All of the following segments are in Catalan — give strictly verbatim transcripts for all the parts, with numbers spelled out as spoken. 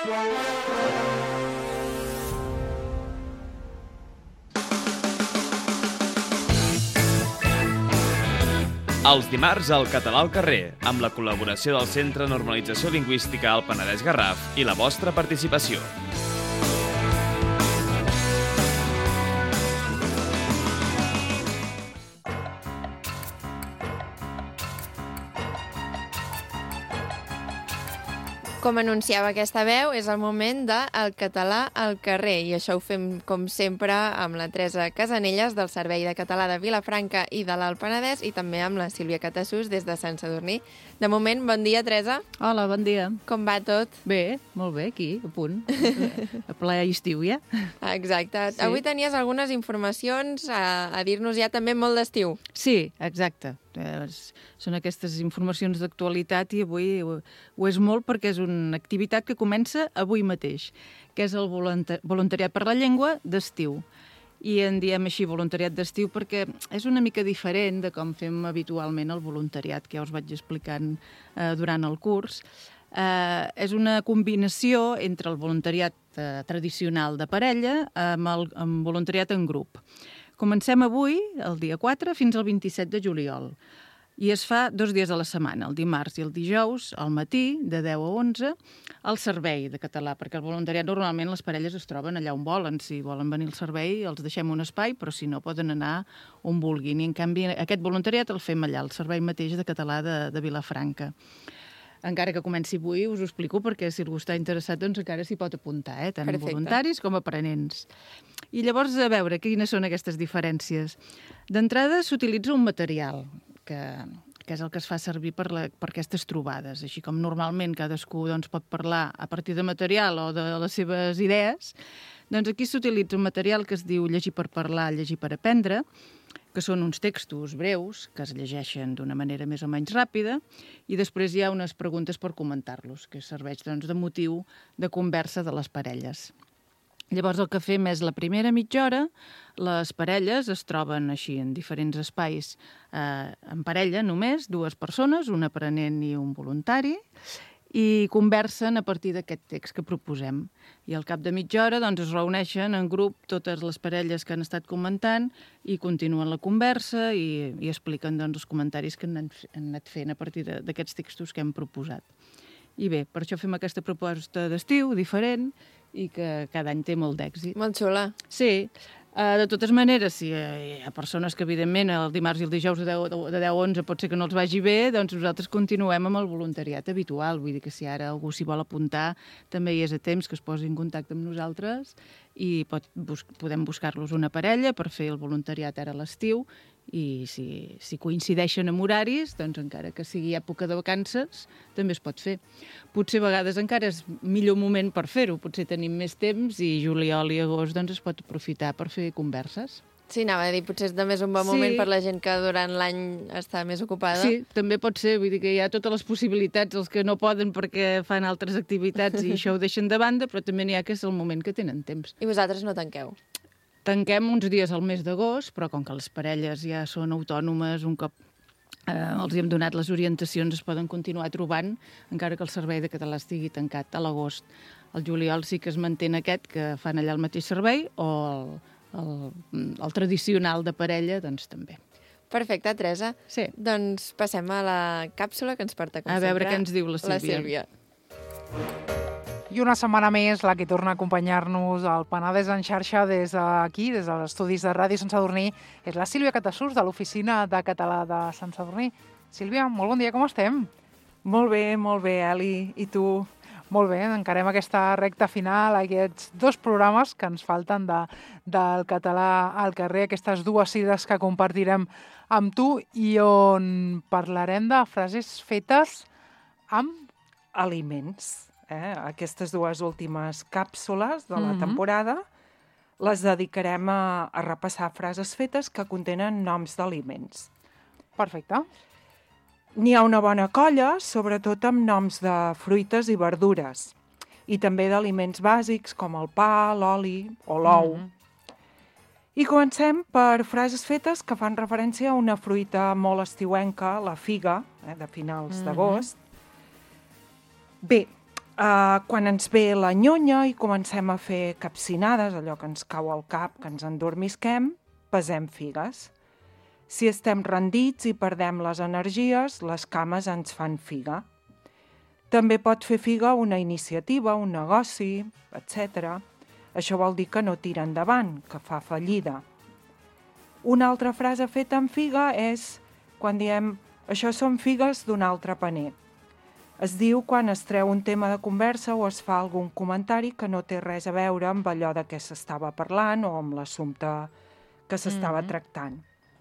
Els dimarts al Català al carrer, amb la col·laboració del Centre de Normalització Lingüística al Penedès Garraf i la vostra participació. Com anunciava aquesta veu, és el moment de El Català al carrer, i això ho fem, com sempre, amb la Teresa Casanelles, del Servei de Català de Vilafranca i de l'Alt Penedès, i també amb la Sílvia Catasús, des de Sant Sadurní. De moment, bon dia, Teresa. Hola, bon dia. Com va tot? Bé, molt bé, aquí, a punt. A ple estiu ja. Exacte. Sí. Avui tenies algunes informacions a, a dir-nos ja també molt d'estiu. Sí, exacte. Eh, són aquestes informacions d'actualitat i avui ho, ho és molt perquè és una activitat que comença avui mateix, que és el voluntariat per la llengua d'estiu. I en diem així voluntariat d'estiu perquè és una mica diferent de com fem habitualment el voluntariat, que ja us vaig explicant eh, durant el curs. Eh, és una combinació entre el voluntariat eh, tradicional de parella amb el amb voluntariat en grup. Comencem avui, el dia quatre, fins al vint-i-set de juliol. I es fa dos dies a la setmana, el dimarts i el dijous, al matí, de deu a onze, al servei de català, perquè el voluntariat normalment les parelles es troben allà on volen. Si volen venir al servei, els deixem un espai, però si no, poden anar on vulguin. I, en canvi, aquest voluntariat el fem allà, al servei mateix de català de, de Vilafranca. Encara que comenci avui, us ho explico, perquè si algú està interessat, doncs encara s'hi pot apuntar, eh? Tant Perfecte. Voluntaris com aprenents. I llavors, a veure, quines són aquestes diferències. D'entrada, s'utilitza un material, que, que és el que es fa servir per, la, per aquestes trobades. Així com normalment cadascú doncs, pot parlar a partir de material o de les seves idees, doncs aquí s'utilitza un material que es diu Llegir per parlar, llegir per aprendre, que són uns textos breus que es llegeixen d'una manera més o menys ràpida, i després hi ha unes preguntes per comentar-los, que serveix doncs, de motiu de conversa de les parelles. Llavors el que fem és la primera mitja hora, les parelles es troben així en diferents espais eh, en parella només, dues persones, un aprenent i un voluntari, i conversen a partir d'aquest text que proposem. I al cap de mitja hora doncs, es reuneixen en grup totes les parelles que han estat comentant i continuen la conversa i, i expliquen doncs, els comentaris que han, han anat fent a partir d'aquests textos que hem proposat. I bé, per això fem aquesta proposta d'estiu diferent i que cada any té molt d'èxit. Molt xula. Sí. Uh, de totes maneres, si hi ha persones que, evidentment, el dimarts i el dijous de deu a onze pot ser que no els vagi bé, doncs nosaltres continuem amb el voluntariat habitual. Vull dir que si ara algú s'hi vol apuntar, també hi és a temps que es posi en contacte amb nosaltres i pot bus podem buscar-los una parella per fer el voluntariat ara a l'estiu, i si, si coincideixen amb horaris, doncs encara que sigui època de vacances, també es pot fer. Potser a vegades encara és millor moment per fer-ho, potser tenim més temps i juliol i agost doncs, es pot aprofitar per fer converses. Sí, anava a dir, potser és també és un bon Sí. moment per la gent que durant l'any està més ocupada. Sí, també pot ser, vull dir que hi ha totes les possibilitats, els que no poden perquè fan altres activitats i això ho deixen de banda, però també n'hi ha que és el moment que tenen temps. I vosaltres no tanqueu? Tanquem uns dies al mes d'agost, però com que les parelles ja són autònomes, un cop eh, els hem donat les orientacions, es poden continuar trobant, encara que el servei de català estigui tancat a l'agost. El juliol sí que es manté aquest, que fan allà el mateix servei, o el, el, el tradicional de parella, doncs també. Perfecte, Teresa. Sí. Doncs passem a la càpsula que ens porta, com A veure sempre, què ens diu la Sílvia. La Sílvia. I una setmana més, la que torna a acompanyar-nos al Penedès en xarxa des d'aquí, des dels estudis de Ràdio Sant Sadurní, és la Sílvia Catasús, de l'Oficina de Català de Sant Sadurní. Sílvia, molt bon dia, com estem? Molt bé, molt bé, Eli. I tu? Molt bé, encarem aquesta recta final, aquests dos programes que ens falten de, del català al carrer, aquestes dues cites que compartirem amb tu i on parlarem de frases fetes amb Aliments. Eh? Aquestes dues últimes càpsules de la Mhm. temporada les dedicarem a, a repassar frases fetes que contenen noms d'aliments. Perfecte. N'hi ha una bona colla, sobretot amb noms de fruites i verdures, i també d'aliments bàsics com el pa, l'oli o l'ou. Mhm. I comencem per frases fetes que fan referència a una fruita molt estiuenca, la figa, eh, de finals Mhm. d'agost. Bé, Uh, quan ens ve la nyonya i comencem a fer capcinades, allò que ens cau al cap, que ens endormisquem, pesem figues. Si estem rendits i perdem les energies, les cames ens fan figa. També pot fer figa una iniciativa, un negoci, etcètera. Això vol dir que no tira endavant, que fa fallida. Una altra frase feta amb figa és quan diem això són figues d'un altre paner. Es diu quan es treu un tema de conversa o es fa algun comentari que no té res a veure amb allò de què s'estava parlant o amb l'assumpte que s'estava mm-hmm. tractant.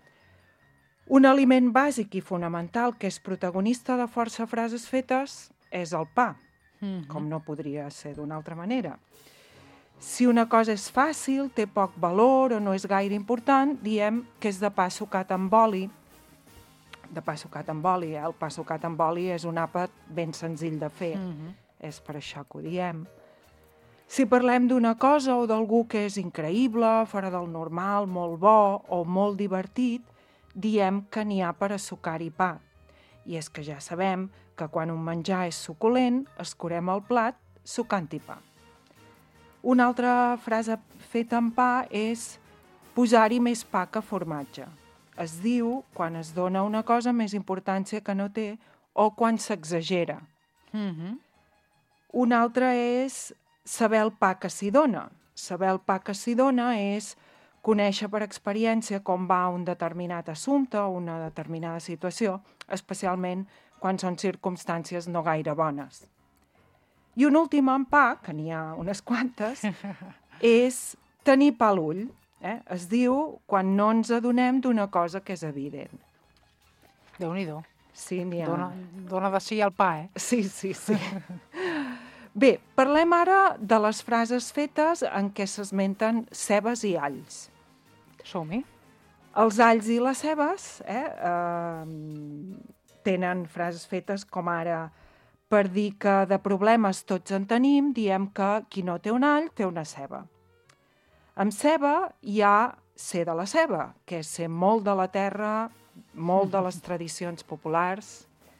Un aliment bàsic i fonamental que és protagonista de força frases fetes és el pa, mm-hmm. com no podria ser d'una altra manera. Si una cosa és fàcil, té poc valor o no és gaire important, diem que és de pa sucat amb oli, de pa sucat amb oli, eh? El pa sucat amb oli és un àpat ben senzill de fer, mm-hmm. és per això que ho diem. Si parlem d'una cosa o d'algú que és increïble, fora del normal, molt bo o molt divertit, diem que n'hi ha per a sucar-hi pa. I és que ja sabem que quan un menjar és suculent, escurem el plat sucant-hi pa. Una altra frase feta amb pa és posar-hi més pa que formatge. Es diu quan es dona una cosa més importància que no té o quan s'exagera. Mm-hmm. Una altra és saber el pa que s'hi dona. Saber el pa que s'hi dona és conèixer per experiència com va un determinat assumpte o una determinada situació, especialment quan són circumstàncies no gaire bones. I un últim en pa, que n'hi ha unes quantes, és tenir pa a l'ull. Eh? Es diu quan no ens adonem d'una cosa que és evident. Déu-n'hi-do. Sí, n'hi ha. Dona, dona de sí al pa, eh? Sí, sí, sí. Bé, parlem ara de les frases fetes en què s'esmenten cebes i alls. Som-hi. Els alls i les cebes eh, eh, tenen frases fetes com ara per dir que de problemes tots en tenim, diem que qui no té un all té una ceba. Amb ceba hi ha ser de la ceba, que és ser molt de la terra, molt de les tradicions populars.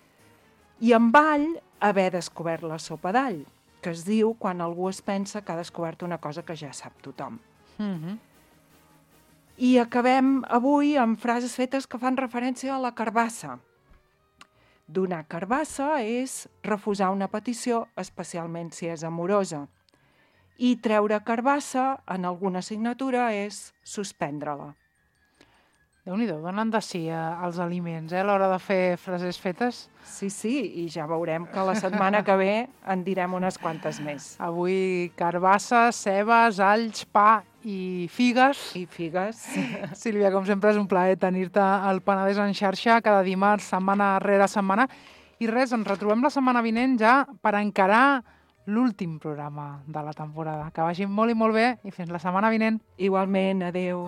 I amb all, haver descobert la sopa d'all, que es diu quan algú es pensa que ha descobert una cosa que ja sap tothom. Mm-hmm. I acabem avui amb frases fetes que fan referència a la carbassa. Donar carbassa és refusar una petició, especialment si és amorosa. I treure carbassa en alguna assignatura és suspendre-la. Déu-n'hi-do, donen de sí als aliments, eh, a l'hora de fer frases fetes. Sí, sí, i ja veurem que la setmana que ve en direm unes quantes més. Avui carbassa, cebes, alls, pa i figues. I figues. Sílvia, com sempre, és un plaer tenir-te al Penedès en xarxa cada dimarts, setmana rere setmana. I res, ens retrobem la setmana vinent ja per encarar l'últim programa de la temporada. Que vagi molt i molt bé i fins la setmana vinent. Igualment, adeu.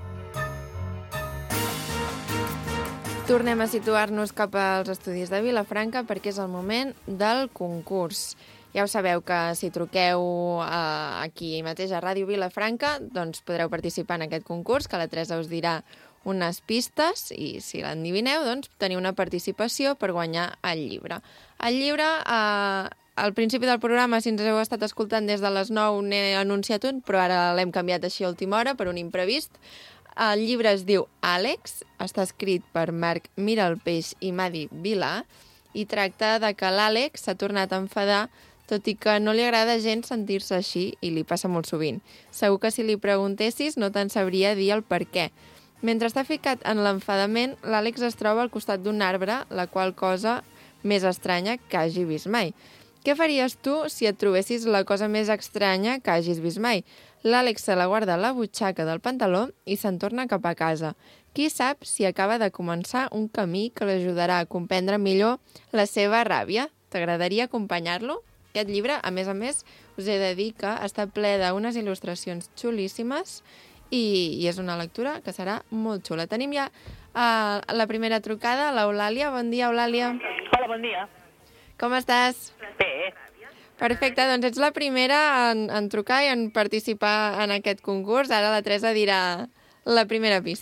Tornem a situar-nos cap als estudis de Vilafranca perquè és el moment del concurs. Ja ho sabeu que si truqueu eh, aquí mateix a Ràdio Vilafranca, doncs podreu participar en aquest concurs, que la Teresa us dirà unes pistes i si l'endivineu, doncs teniu una participació per guanyar el llibre. El llibre... Eh, Al principi del programa, si ens heu estat escoltant des de les nou, n'he anunciat un, però ara l'hem canviat així a última hora per un imprevist. El llibre es diu Àlex, està escrit per Marc Miralpeix i Madi Vilà i tracta de que l'Àlex s'ha tornat a enfadar, tot i que no li agrada gens sentir-se així i li passa molt sovint. Segur que si li preguntessis no te'n sabria dir el per què. Mentre està ficat en l'enfadament, l'Àlex es troba al costat d'un arbre, la qual cosa més estranya que hagi vist mai. Què faries tu si et trobessis la cosa més estranya que hagis vist mai? L'Àlex se la guarda a la butxaca del pantaló i se'n torna cap a casa. Qui sap si acaba de començar un camí que l'ajudarà a comprendre millor la seva ràbia? T'agradaria acompanyar-lo? Aquest llibre, a més a més, us he de dir que està ple d'unes il·lustracions xulíssimes i, i és una lectura que serà molt xula. Tenim ja uh, la primera trucada, l'Eulàlia. Bon dia, Eulàlia. Hola, bon dia. Com estàs? Bé. Perfecte, doncs ets la primera en, en trucar i en participar en aquest concurs. Ara la Teresa dirà la primera pista.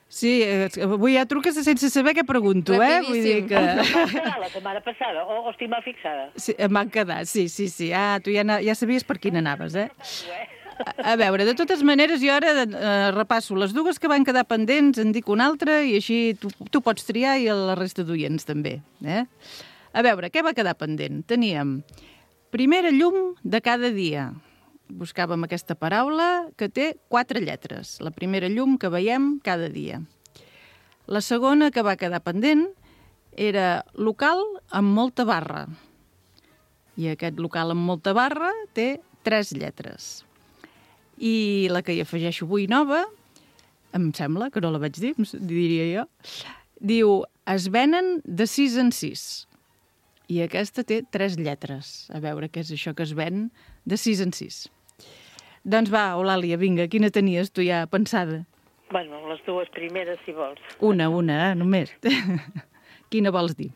Sí, avui ja truques sense saber què pregunto, eh? Vull dir que... La setmana passada, o, o estic mal fixada? Sí, em van quedar, sí, sí, sí. Ah, tu ja, ja sabies per quina anaves, eh? A, a veure, de totes maneres, jo ara eh, repasso les dues que van quedar pendents, en dic una altra, i així tu, tu pots triar i la resta d'oients també, eh? A veure, què va quedar pendent? Teníem primera llum de cada dia. Buscàvem aquesta paraula que té quatre lletres. La primera llum que veiem cada dia. La segona que va quedar pendent era local amb molta barra. I aquest local amb molta barra té tres lletres. I la que hi afegeixo avui nova, em sembla, que no la vaig dir, diria jo, diu, es venen de sis en sis. I aquesta té tres lletres. A veure què és això que es ven de sis en sis. Doncs va, Eulàlia, vinga, quina tenies tu ja pensada? Bueno, les dues primeres, si vols. Una, una, eh, només. Quina vols dir?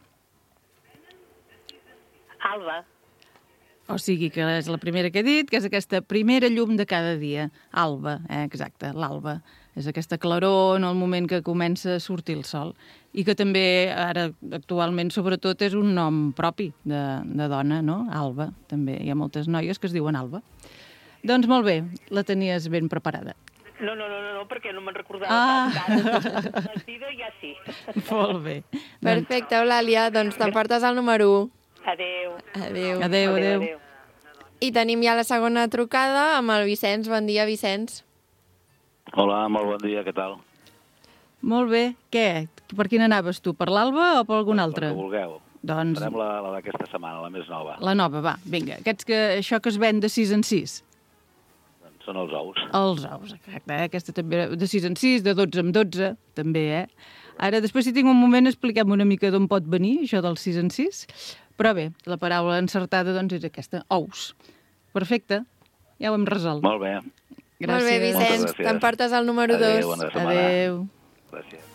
Alba. O sigui, que és la primera que he dit, que és aquesta primera llum de cada dia. Alba, eh, exacte, l'alba. És aquesta claror en el moment que comença a sortir el sol. I que també, ara, actualment, sobretot, és un nom propi de, de dona, no? Alba, també. Hi ha moltes noies que es diuen Alba. Doncs molt bé, la tenies ben preparada. No, no, no, no, no perquè no me'n recordava Ah. tant. L'has dit ja sí. Molt bé. Perfecte, Eulàlia, doncs t'emportes el número u. Adéu. Adéu. Adéu, adéu. I tenim ja la segona trucada amb el Vicenç. Bon dia, Vicenç. Hola, molt bon dia, què tal? Molt bé. Què? Per quina anaves tu? Per l'Alba o per alguna altra? Per que vulgueu. Doncs Farem la, la d'aquesta setmana, la més nova. la nova, va, vinga. Aquests que, això que es ven de sis en sis. Són els ous. Els ous, exacte. Eh? Aquesta també de sis en sis, de dotze en dotze, també, eh? Ara, després, si tinc un moment, expliquem una mica d'on pot venir, això del sis en sis. Però bé, la paraula encertada, doncs, és aquesta, ous. Perfecte, ja ho hem resolt. Molt bé. Gràcies. Molt bé, Vicenç, gràcies. t'emportes el número dos. Adéu, bona setmana. Adéu. Gràcies.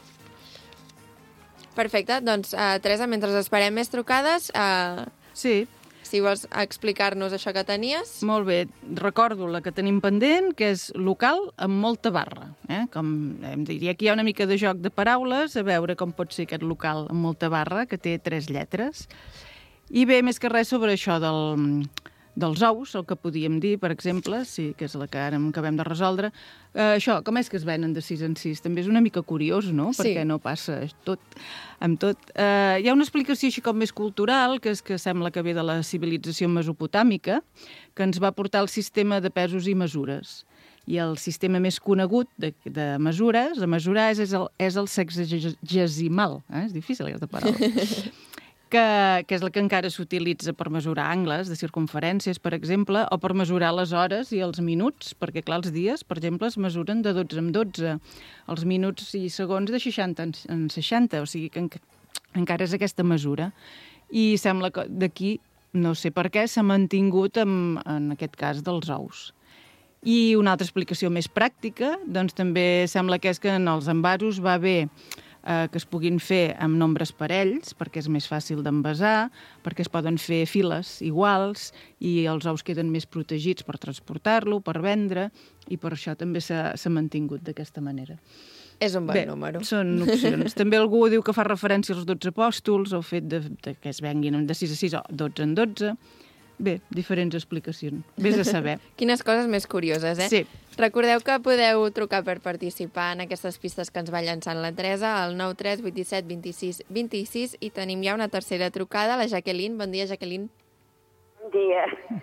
Perfecte, doncs, uh, Teresa, mentre esperem més trucades, uh, Sí, si vols explicar-nos això que tenies. molt bé. Recordo la que tenim pendent, que és local amb molta barra. Eh? Com em diria, aquí hi ha una mica de joc de paraules, a veure com pot ser aquest local amb molta barra, que té tres lletres. I bé, més que res sobre això del, dels ous, el que podíem dir, per exemple, sí, que és la que ara acabem de resoldre. Eh, això, com és que es venen de sis en sis? També és una mica curiós, no? Sí. Perquè no passa tot amb tot. Eh, hi ha una explicació així com més cultural, que és que sembla que ve de la civilització mesopotàmica, que ens va portar el sistema de pesos i mesures. I el sistema més conegut de, de mesures, de mesurar, és, és el, és el sexagesimal. Eh? És difícil, aquesta paraula. que, que és la que encara s'utilitza per mesurar angles de circumferències, per exemple, o per mesurar les hores i els minuts, perquè, clar, els dies, per exemple, es mesuren de dotze en dotze, els minuts i segons de seixanta en seixanta, o sigui que en, encara és aquesta mesura. I sembla que d'aquí, no sé per què, s'ha mantingut en, en aquest cas dels ous. I una altra explicació més pràctica, doncs també sembla que és que en els envasos va bé eh, que es puguin fer amb nombres parells, perquè és més fàcil d'envasar, perquè es poden fer files iguals i els ous queden més protegits per transportar-lo, per vendre, i per això també s'ha mantingut d'aquesta manera. És un bon Bé, número. són opcions. També algú diu que fa referència als dotze apòstols, el fet de, de que es venguin de sis a sis o dotze en dotze. Bé, diferents explicacions. Vés a saber. Quines coses més curioses, eh? Sí. Recordeu que podeu trucar per participar en aquestes pistes que ens va llançant la Teresa al nou tres vuit set dos sis dos sis i tenim ja una tercera trucada, la Jacqueline. Bon dia, Jacqueline. Bon dia.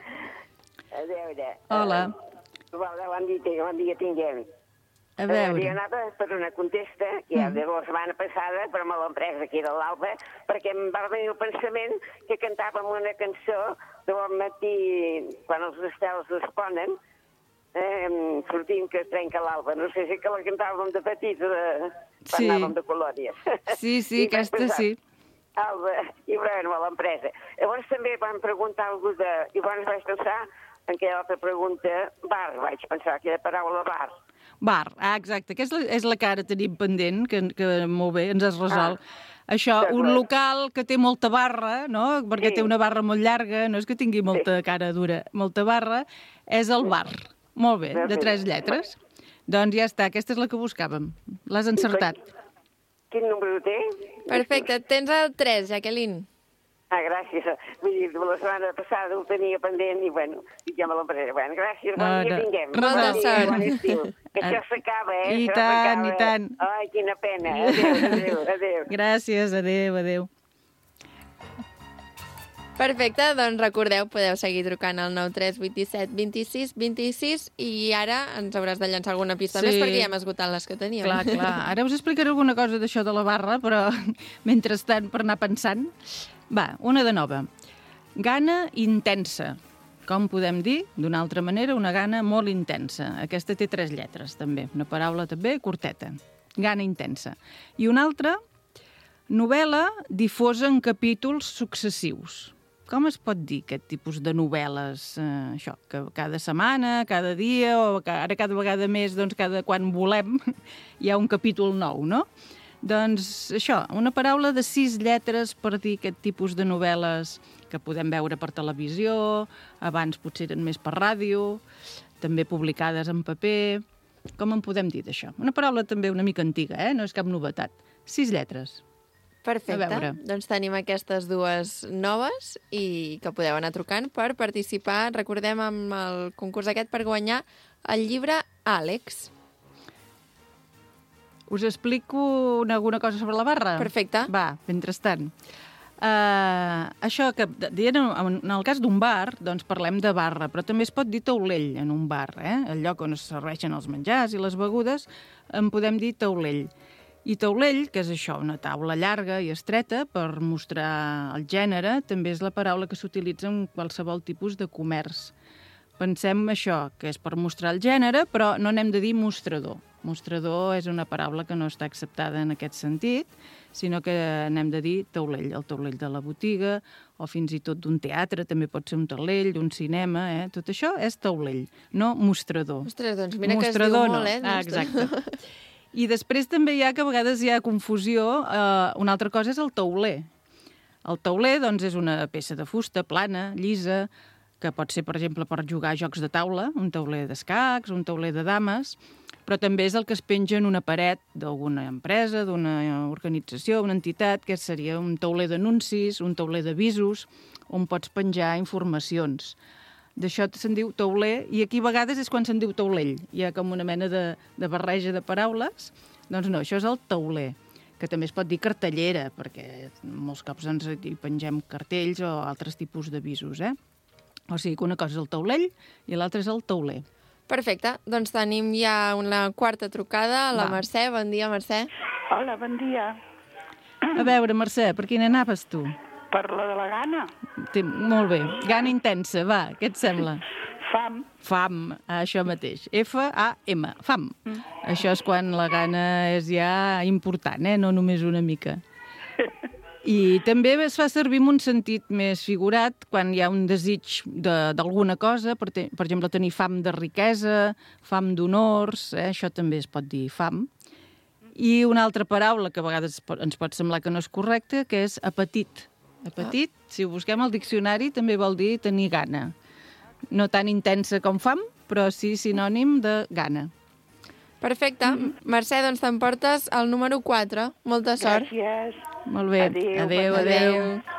A veure... Hola. Eh, bon dia, bon dia tinguem. A Eh, veure. jo anava per una contesta, que ja de la setmana passada, però me l'he pres aquí de l'Alba, perquè em va venir el pensament que cantàvem una cançó de bon matí, quan els estels es ponen, eh, sortint que es trenca l'alba. No sé si que la cantàvem de petita, de, quan Sí. anàvem de colònies. Sí, sí, I vaig aquesta pensar, sí. Alba, i bueno, a l'empresa. Llavors també van preguntar algú de... I llavors vaig pensar en aquella altra pregunta, bar, vaig pensar, aquella paraula bar. Bar, ah, exacte, que és la, és la que ara tenim pendent, que, que molt bé, ens has resolt. Ah, Això, un d'acord. local que té molta barra, no? Perquè Sí. té una barra molt llarga, no és que tingui molta cara dura, molta barra, és el bar. Molt bé, de tres lletres. Doncs ja està, aquesta és la que buscàvem. L'has encertat. Quin número té? Perfecte, tens el tres, Jacqueline. Ah, gràcies. Vull dir, la setmana passada ho tenia pendent i, bueno, ja me l'empresa. Bueno, gràcies, bon dia, Ara, tinguem. molta Bon dia, sort. bon estiu. Que això s'acaba, eh? I Això tant, s'acaba. i tant. Ai, quina pena. Adéu, adéu, adéu. Gràcies, adéu, adéu. Perfecte, doncs recordeu, podeu seguir trucant al nou tres vuit set dos sis dos sis i ara ens hauràs de llançar alguna pista Sí. més perquè ja hem esgotat les que teníem. Clar, clar. Ara us explicaré alguna cosa d'això de la barra, però mentrestant, per anar pensant... Va, una de nova. Gana intensa. Com podem dir? D'una altra manera, una gana molt intensa. Aquesta té tres lletres, també. Una paraula també curteta. Gana intensa. I una altra, novel·la difosa en capítols successius. Com es pot dir aquest tipus de novel·les? Eh, això, que cada setmana, cada dia, o que ara cada vegada més, doncs cada quan volem, hi ha un capítol nou, no? Doncs això, una paraula de sis lletres per dir aquest tipus de novel·les que podem veure per televisió, abans potser eren més per ràdio, també publicades en paper... Com en podem dir d'això? Una paraula també una mica antiga, eh? No és cap novetat. Sis lletres. Perfecte, A veure. doncs tenim aquestes dues noves i que podeu anar trucant per participar, recordem, amb el concurs aquest per guanyar el llibre Àlex. Us explico una, alguna cosa sobre la barra? Perfecte. Va, mentrestant. Uh, això que dient en el cas d'un bar, doncs parlem de barra, però també es pot dir taulell en un bar, eh? El lloc on es serveixen els menjars i les begudes, en podem dir taulell. I taulell, que és això, una taula llarga i estreta per mostrar el gènere, també és la paraula que s'utilitza en qualsevol tipus de comerç. Pensem això, que és per mostrar el gènere, però no n'hem de dir mostrador. Mostrador és una paraula que no està acceptada en aquest sentit, sinó que n'hem de dir taulell, el taulell de la botiga, o fins i tot d'un teatre, també pot ser un taulell, d'un cinema, eh? Tot això és taulell, no mostrador. Ostres, doncs mira que es diu Mostrador, molt, no. eh? Ah, exacte. I després també hi ha, que a vegades hi ha confusió, eh, una altra cosa és el tauler. El tauler, doncs, és una peça de fusta plana, llisa, que pot ser, per exemple, per jugar a jocs de taula, un tauler d'escacs, un tauler de dames, però també és el que es penja en una paret d'alguna empresa, d'una organització, una entitat, que seria un tauler d'anuncis, un tauler d'avisos, on pots penjar informacions. D'això se'n diu tauler, i aquí a vegades és quan se'n diu taulell. Hi ha com una mena de, de barreja de paraules. Doncs no, això és el tauler, que també es pot dir cartellera, perquè molts cops ens hi pengem cartells o altres tipus d'avisos, eh? O sigui que una cosa és el taulell i l'altra és el tauler. Perfecte, doncs tenim ja una quarta trucada, la Va. Mercè. Bon dia, Mercè. Hola, bon dia. A veure, Mercè, per quina anaves tu? Per la de la gana. Té, molt bé. Gana intensa, va, què et sembla? Fam. Fam, això mateix. F A M, fam. Mm. Això és quan la gana és ja important, eh? No només una mica. I també es fa servir en un sentit més figurat quan hi ha un desig d'alguna cosa, per, te, per exemple, tenir fam de riquesa, fam d'honors, eh? Això també es pot dir fam. I una altra paraula que a vegades ens pot semblar que no és correcta, que és apetit. Apetit, ah. Si ho busquem al diccionari, també vol dir tenir gana. No tan intensa com fam, però sí sinònim de gana. Perfecte. Mm. Mercè, doncs t'emportes el número quatre. Molta sort. Gràcies. Molt bé. Adéu, Adéu, bon adéu.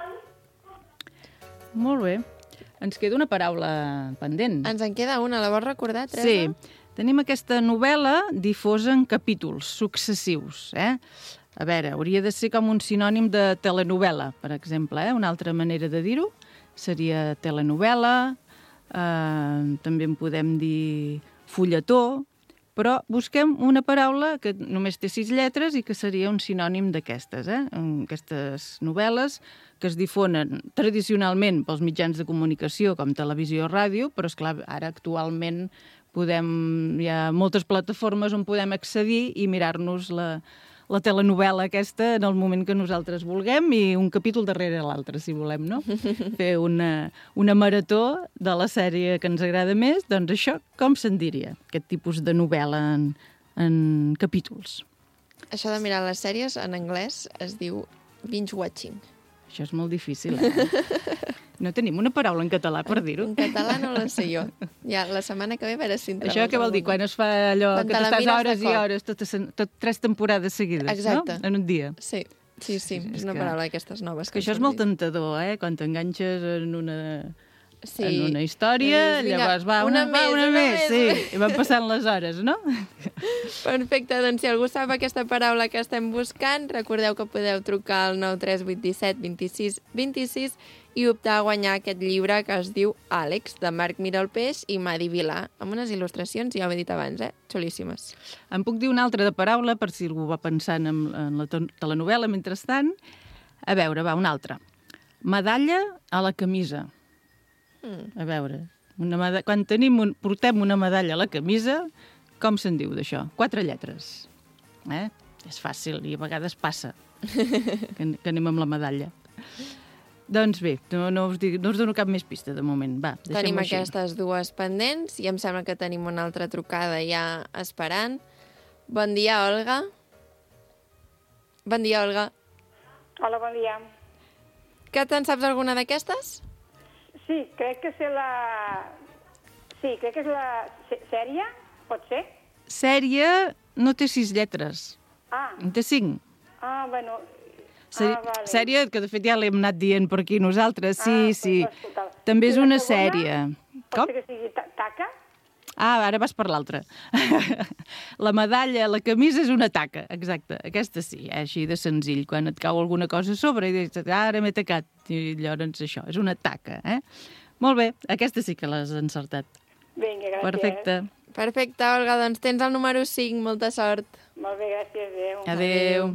Molt bé. Ens queda una paraula pendent. Ens en queda una, la vols recordar, Teresa? Sí. Tenim aquesta novel·la difosa en capítols successius, eh? A veure, hauria de ser com un sinònim de telenovel·la, per exemple, eh? Una altra manera de dir-ho seria telenovel·la, eh, també en podem dir fulletó, però busquem una paraula que només té sis lletres i que seria un sinònim d'aquestes, eh? Aquestes novel·les que es difonen tradicionalment pels mitjans de comunicació com televisió o ràdio, però, esclar, ara actualment podem, hi ha moltes plataformes on podem accedir i mirar-nos la, la telenovel·la aquesta en el moment que nosaltres vulguem i un capítol darrere l'altre, si volem, no? Fer una, una marató de la sèrie que ens agrada més, doncs això, com se'n diria, aquest tipus de novel·la en, en capítols? Això de mirar les sèries en anglès es diu binge-watching. Això és molt difícil, eh? No tenim una paraula en català per dir-ho. En català no la sé jo. Ja, la setmana que ve a veure si entramos. Això què vol dir? Quan es fa allò Quan que te la t'estàs mires hores de i cop. hores, tot, tot tres temporades seguides, Exacte. no? En un dia. Sí, sí, sí, és És una que- paraula d'aquestes noves. Que això és molt tentador, eh? Quan t'enganxes en una... Sí. en una història, I dius, vinga, llavors va, una una, va, més, una, una més, més. sí, i van passant les hores, no? Perfecte, doncs si algú sap aquesta paraula que estem buscant, recordeu que podeu trucar al nou tres vuit set dos sis dos sis i optar a guanyar aquest llibre que es diu Àlex, de Marc Miralpeix i Madi Vilà, amb unes il·lustracions, ja ho he dit abans, eh? Xulíssimes. Em puc dir una altra de paraula, per si algú va pensant en, en la te- telenovel·la mentrestant. A veure, va, una altra. Medalla a la camisa. Mm. A veure, una meda... quan tenim un... portem una medalla a la camisa, com se'n diu d'això? Quatre lletres. Eh? És fàcil i a vegades passa que, que anem amb la medalla. Doncs bé, no, no, us dic, no us dono cap més pista de moment. Va, deixem-ho Tenim així. aquestes dues pendents i em sembla que tenim una altra trucada ja esperant. Bon dia, Olga. Bon dia, Olga. Hola, bon dia. Que te'n saps alguna d'aquestes? Sí, crec que és la... Sí, crec que és la sé- sèrie, pot ser? Sèrie no té sis lletres, Ah, en té cinc. ah, bueno... Sèrie, ah, vale. sèrie, que de fet ja l'hem anat dient per aquí nosaltres, sí, Ah, sí. doncs, escolta. També és I la una segona? sèrie. Pot Com? ser que sigui ta- taca? Ah, ara vas per l'altra. La medalla, la camisa és una taca, exacte. Aquesta sí, eh? Així de senzill. Quan et cau alguna cosa a sobre i dius, ah, ara m'he tacat. I llavors això, és una taca, eh? Molt bé, aquesta sí que l'has encertat. Vinga, gràcies. Perfecte. Perfecte, Olga, doncs tens el número cinc, molta sort. Molt bé, gràcies, adéu. Adéu.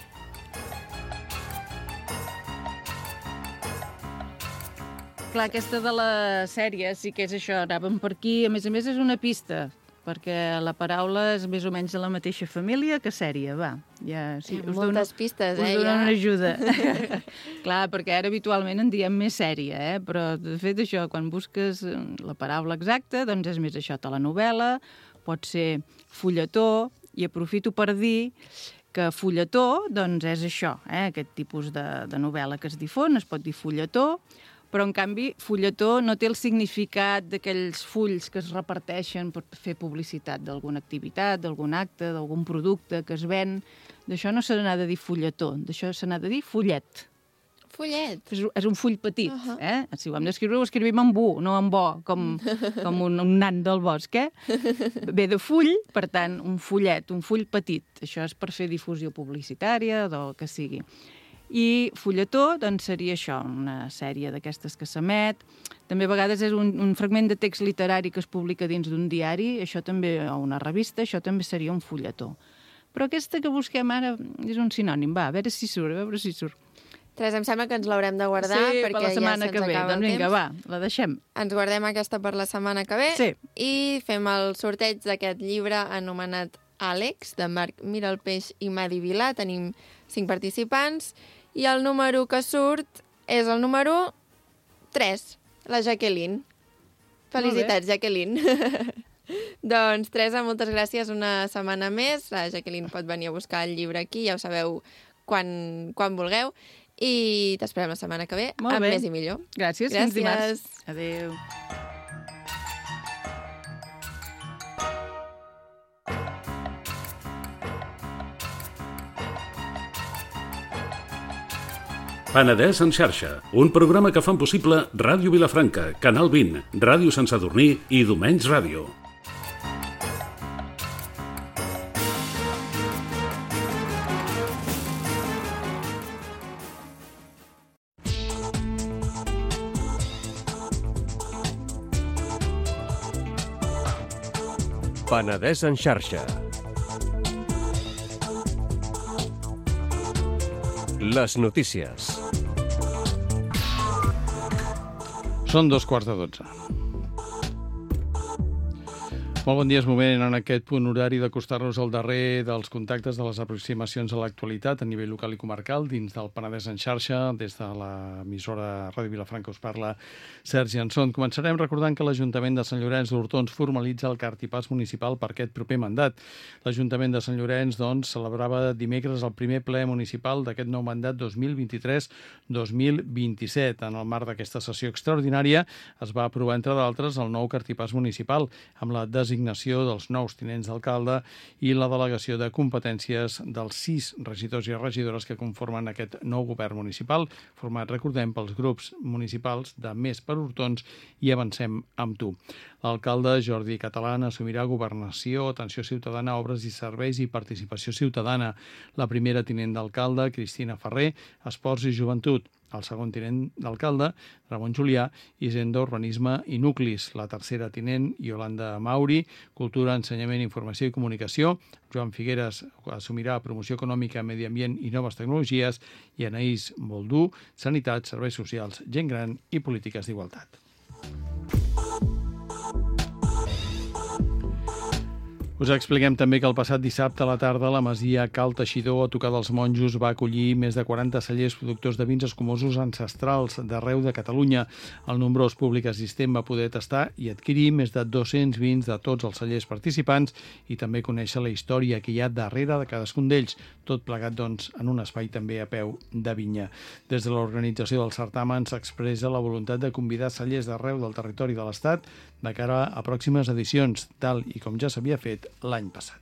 Clar, aquesta de la sèrie sí que és això, anàvem per aquí. A més a més és una pista, perquè la paraula és més o menys de la mateixa família que sèrie, va. Ja, sí, Hi ha us moltes dono, pistes, us eh, dono ja. una ajuda. Clar, perquè ara habitualment en diem més sèrie, eh? Però de fet això, quan busques la paraula exacta, doncs és més això, telenovel·la, pot ser fulletó, i aprofito per dir que fulletó, doncs és això, eh? Aquest tipus de, de novel·la que es difon, es pot dir fulletó, però en canvi fulletó no té el significat d'aquells fulls que es reparteixen per fer publicitat d'alguna activitat, d'algun acte, d'algun producte que es ven. D'això no se n'ha de dir fulletó, d'això se n'ha de dir fullet. Follet. És, és un full petit, Uh-huh. eh? Si ho hem d'escriure, ho escrivim amb U, no amb O, com, com un, un nan del bosc, eh? Ve de full, per tant, un fullet, un full petit. Això és per fer difusió publicitària, del que sigui. I fulletó, doncs, seria això, una sèrie d'aquestes que s'emet. També a vegades és un, un fragment de text literari que es publica dins d'un diari, això també, o una revista, això també seria un fulletó. Però aquesta que busquem ara és un sinònim. Va, a veure si surt, a veure si surt. Teresa, em sembla que ens l'haurem de guardar sí, perquè per la setmana ja que se'ns ve. acaba Doncs el vinga, temps. va, la deixem. Ens guardem aquesta per la setmana que ve Sí. i fem el sorteig d'aquest llibre anomenat Àlex, de Marc Miralpeix i Madi Vilà. Tenim cinc participants i el número que surt és el número tres, la Jacqueline. Felicitats, Jacqueline. Doncs, Teresa, moltes gràcies una setmana més. La Jacqueline pot venir a buscar el llibre aquí, ja ho sabeu quan, quan vulgueu. I t'esperem la setmana que ve Molt amb bé. més i millor. Gràcies, Gràcies. fins dimarts. Adéu. Penedès en xarxa, un programa que fan possible Ràdio Vilafranca, Canal vint, Ràdio Sant Sadurní i Domenys Ràdio. Penedès en xarxa. Les notícies. Són dos quarts de dotze. Molt bon dia, és moment en aquest punt horari d'acostar-nos al darrer dels contactes de les aproximacions a l'actualitat a nivell local i comarcal dins del Penedès en xarxa. Des de l'emissora Ràdio Vilafranca us parla Sergi Anson. Començarem recordant que l'Ajuntament de Sant Llorenç d'Hortons formalitza el cartipàs municipal per aquest proper mandat. L'Ajuntament de Sant Llorenç doncs, celebrava dimecres el primer ple municipal d'aquest nou mandat dos mil vint-i-tres dos mil vint-i-set. En el marc d'aquesta sessió extraordinària es va aprovar, entre d'altres, el nou cartipàs municipal amb la designació dels nous tinents d'alcalde i la delegació de competències dels sis regidors i regidores que conformen aquest nou govern municipal, format, recordem, pels grups municipals de Més per Hortons i Avancem amb tu. L'alcalde Jordi Catalán assumirà governació, atenció ciutadana, obres i serveis i participació ciutadana. La primera tinent d'alcalde, Cristina Ferrer, esports i joventut. El segon tinent d'alcalde, Ramon Julià, Hisenda, Urbanisme i Nuclis. La tercera tinent, Iolanda Mauri, Cultura, Ensenyament, Informació i Comunicació. Joan Figueres assumirà Promoció Econòmica, Medi Ambient i Noves Tecnologies. I Anaïs Boldú, Sanitat, Serveis Socials, Gent Gran i Polítiques d'Igualtat. Us expliquem també que el passat dissabte a la tarda la masia Cal Teixidor, a tocar dels Monjos, va acollir més de quaranta cellers productors de vins escumosos ancestrals d'arreu de Catalunya. El nombrós públic assistent va poder tastar i adquirir més de dos-cents vins de tots els cellers participants i també conèixer la història que hi ha darrere de cadascun d'ells, tot plegat doncs, en un espai també a peu de vinya. Des de l'organització del certamen s'expressa la voluntat de convidar cellers d'arreu del territori de l'Estat de cara a pròximes edicions, tal i com ja s'havia fet l'any passat.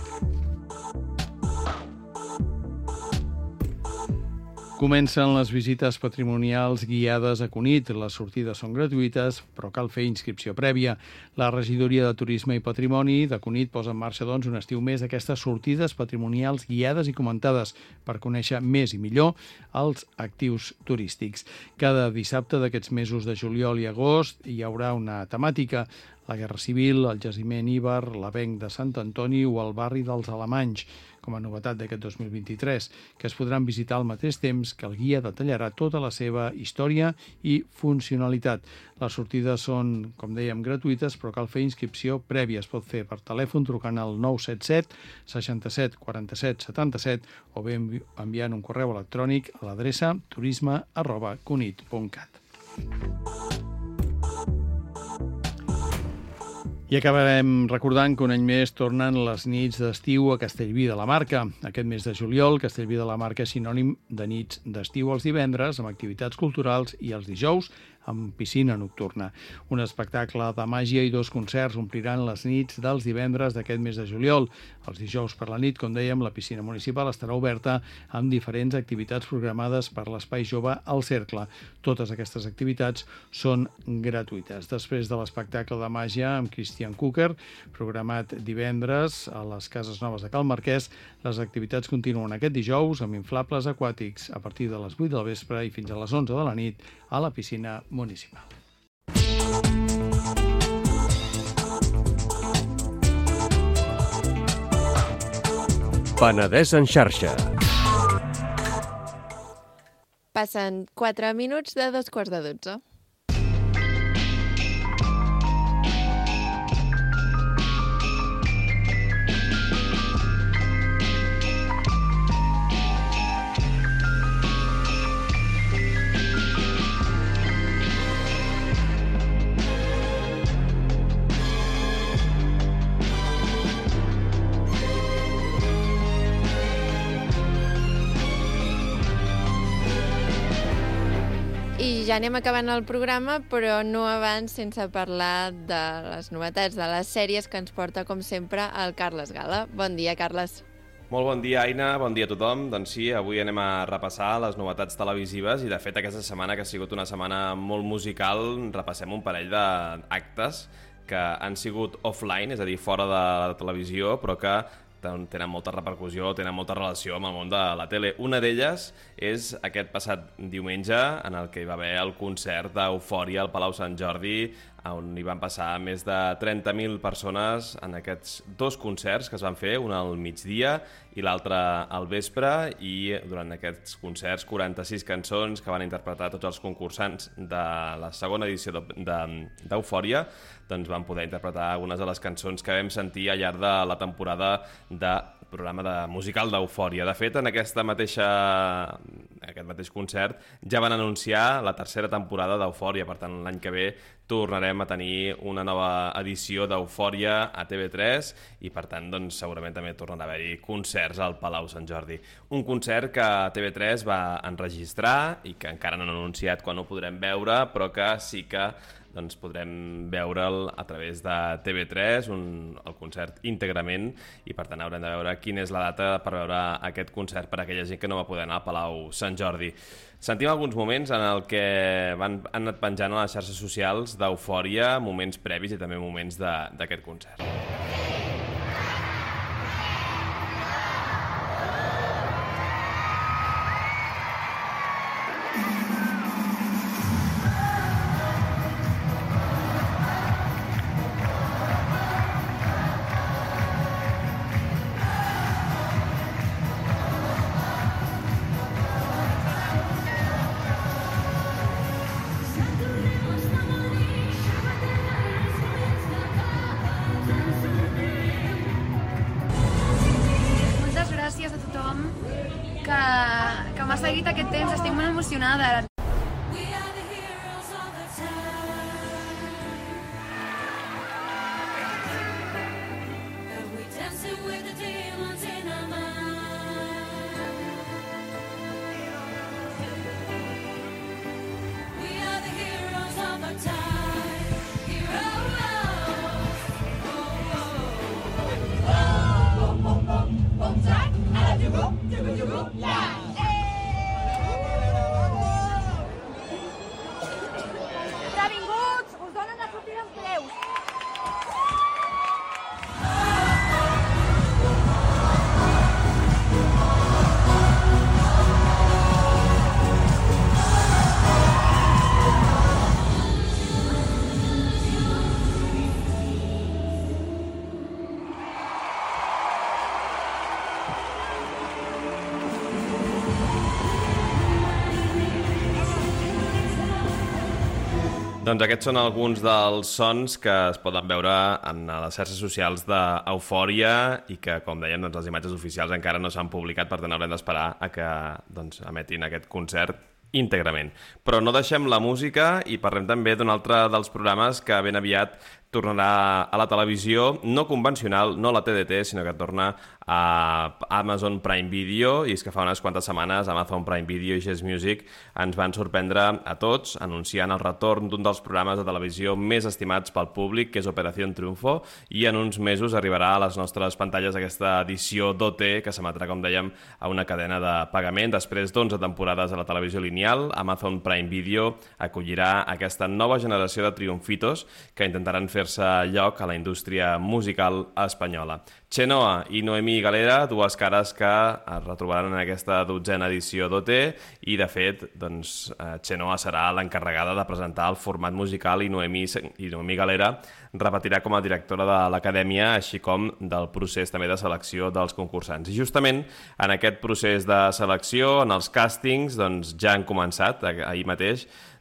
Comencen les visites patrimonials guiades a Cunit. Les sortides són gratuïtes, però cal fer inscripció prèvia. La Regidoria de Turisme i Patrimoni de Cunit posa en marxa doncs, un estiu més aquestes sortides patrimonials guiades i comentades per conèixer més i millor els actius turístics. Cada dissabte d'aquests mesos de juliol i agost hi haurà una temàtica: la Guerra Civil, el jaciment Íber, l'avenc de Sant Antoni o el barri dels Alemanys, com a novetat d'aquest dos mil vint-i-tres, que es podran visitar al mateix temps que el guia detallarà tota la seva història i funcionalitat. Les sortides són, com dèiem, gratuïtes, però cal fer inscripció prèvia. Es pot fer per telèfon trucant al nou set set, seixanta-set, quaranta-set, setanta-set o bé enviant un correu electrònic a l'adreça turisme arroba cunit punt cat. I acabarem recordant que un any més tornen les nits d'estiu a Castellví de la Marca. Aquest mes de juliol, Castellví de la Marca és sinònim de nits d'estiu els divendres, amb activitats culturals, i els dijous, amb piscina nocturna. Un espectacle de màgia i dos concerts ompliran les nits dels divendres d'aquest mes de juliol. Els dijous per la nit, com dèiem, la piscina municipal estarà oberta amb diferents activitats programades per l'Espai Jove al Cercle. Totes aquestes activitats són gratuïtes. Després de l'espectacle de màgia amb Christian Cooker, programat divendres a les Cases Noves de Cal Marquès, les activitats continuen aquest dijous amb inflables aquàtics a partir de les vuit del vespre i fins a les onze de la nit a la piscina municipal. Penedès en xarxa. Passen quatre minuts de dos quarts de dotze. Ja anem acabant el programa, però no abans sense parlar de les novetats de les sèries que ens porta, com sempre, el Carles Gala. Bon dia, Carles. Molt bon dia, Aina. Bon dia a tothom. Doncs sí, avui anem a repassar les novetats televisives i, de fet, aquesta setmana, que ha sigut una setmana molt musical, repassem un parell d'actes que han sigut offline, és a dir, fora de la televisió, però que tenen molta repercussió, tenen molta relació amb el món de la tele. Una d'elles és aquest passat diumenge, en el que hi va haver el concert d'Eufòria al Palau Sant Jordi, on hi van passar més de trenta mil persones en aquests dos concerts que es van fer, un al migdia i l'altre al vespre, i durant aquests concerts quaranta-sis cançons que van interpretar tots els concursants de la segona edició d'Eufòria, doncs van poder interpretar algunes de les cançons que vam sentir al llarg de la temporada de programa de musical d'Eufòria. De fet, en aquesta mateixa, aquest mateix concert ja van anunciar la tercera temporada d'Eufòria, per tant l'any que ve tornarem a tenir una nova edició d'Eufòria a T V tres i per tant doncs, segurament també tornen a haver-hi concerts al Palau Sant Jordi. Un concert que T V tres va enregistrar i que encara no han anunciat quan ho podrem veure, però que sí que doncs podrem veure'l a través de T V tres, un, el concert íntegrament, i per tant haurem de veure quina és la data per veure aquest concert per a aquella gent que no va poder anar al Palau Sant Jordi. Sentim alguns moments en el que van, han anat penjant a les xarxes socials d'Eufòria, moments previs i també moments d'aquest concert. que m'ha seguit aquest temps, estic molt emocionada. Previnguts, us donen la sortida amb creus. Doncs aquests són alguns dels sons que es poden veure en les xarxes socials d'Eufòria i que, com dèiem, doncs, les imatges oficials encara no s'han publicat, per tant haurem d'esperar a que doncs, emetin aquest concert íntegrament. Però no deixem la música i parlem també d'un altre dels programes que ben aviat tornarà a la televisió, no convencional, no a la T D T, sinó que torna a Amazon Prime Video, i és que fa unes quantes setmanes Amazon Prime Video i Yes Music ens van sorprendre a tots anunciant el retorn d'un dels programes de televisió més estimats pel públic, que és Operación Triunfo, i en uns mesos arribarà a les nostres pantalles aquesta edició d'O T, que s'emetrà, com dèiem, a una cadena de pagament. Després d'onze temporades a la televisió lineal, Amazon Prime Video acollirà aquesta nova generació de triomfitos que intentaran fer-se lloc a la indústria musical espanyola. Chenoa i Noemí Galera, dues cares que es retrobaran en aquesta dotzena edició d'O T, i de fet doncs, Chenoa serà l'encarregada de presentar el format musical i Noemí, i Noemí Galera repetirà com a directora de l'acadèmia, així com del procés també de selecció dels concursants. I justament en aquest procés de selecció, en els càstings, doncs, ja han començat ahir mateix,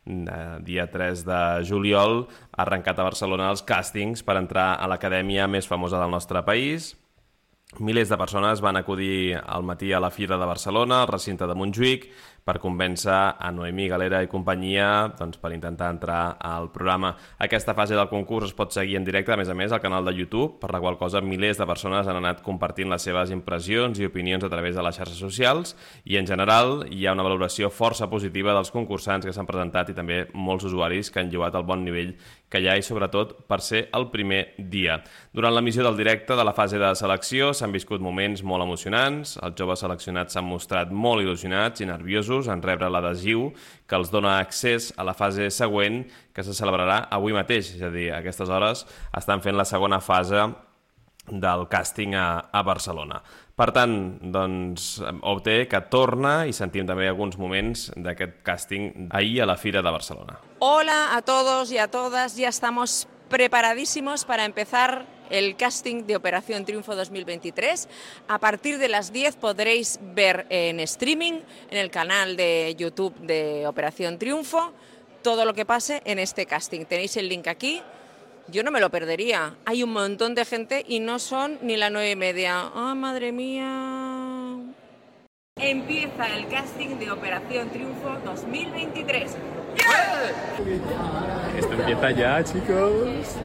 dia tres de juliol, ha arrencat a Barcelona els càstings per entrar a l'acadèmia més famosa del nostre país. Milers de persones van acudir al matí a la Fira de Barcelona, al recinte de Montjuïc, per convèncer a Noemí Galera i companyia doncs, per intentar entrar al programa. Aquesta fase del concurs es pot seguir en directe, a més a més, al canal de YouTube, per la qual cosa milers de persones han anat compartint les seves impressions i opinions a través de les xarxes socials, i en general hi ha una valoració força positiva dels concursants que s'han presentat i també molts usuaris que han lloat el bon nivell que hi ha, i sobretot per ser el primer dia. Durant l'emissió del directe de la fase de selecció s'han viscut moments molt emocionants, els joves seleccionats s'han mostrat molt il·lusionats i nerviosos en rebre l'adhesiu que els dona accés a la fase següent, que se celebrarà avui mateix, és a dir, a aquestes hores estan fent la segona fase del càsting a, a Barcelona. Per tant, doncs, O T que torna i sentim també alguns moments d'aquest càsting ahir a la Fira de Barcelona. Hola a todos y a todas, ya estamos preparadísimos para empezar el casting de Operación Triunfo dos mil veintitrés. A partir de las diez podréis ver en streaming, en el canal de YouTube de Operación Triunfo, todo lo que pase en este casting. Tenéis el link aquí. Yo no me lo perdería. Hay un montón de gente y no son ni las nueve y media. ¡Ah, madre mía! Empieza el casting de Operación Triunfo dos mil veintitrés. ¡Yeah! Esto empieza ya, chicos.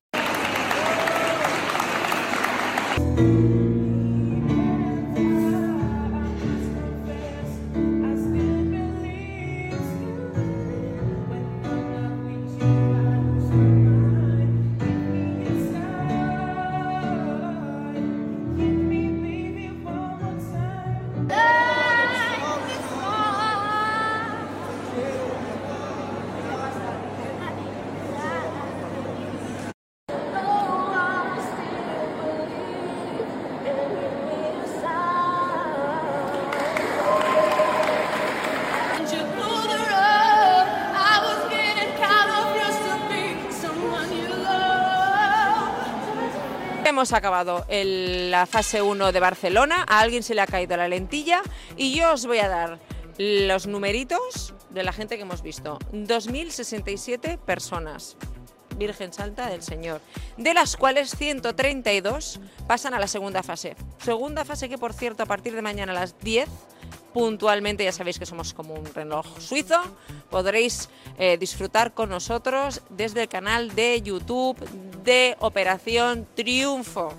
Hemos acabado el, la fase uno de Barcelona, a alguien se le ha caído la lentilla y yo os voy a dar los numeritos de la gente que hemos visto. dos mil sesenta y siete personas, Virgen Santa del Señor, de las cuales ciento treinta y dos pasan a la segunda fase. Segunda fase que, por cierto, a partir de mañana a las diez, puntualmente, ya sabéis que somos como un reloj suizo, podréis eh, disfrutar con nosotros desde el canal de YouTube de Operación Triunfo.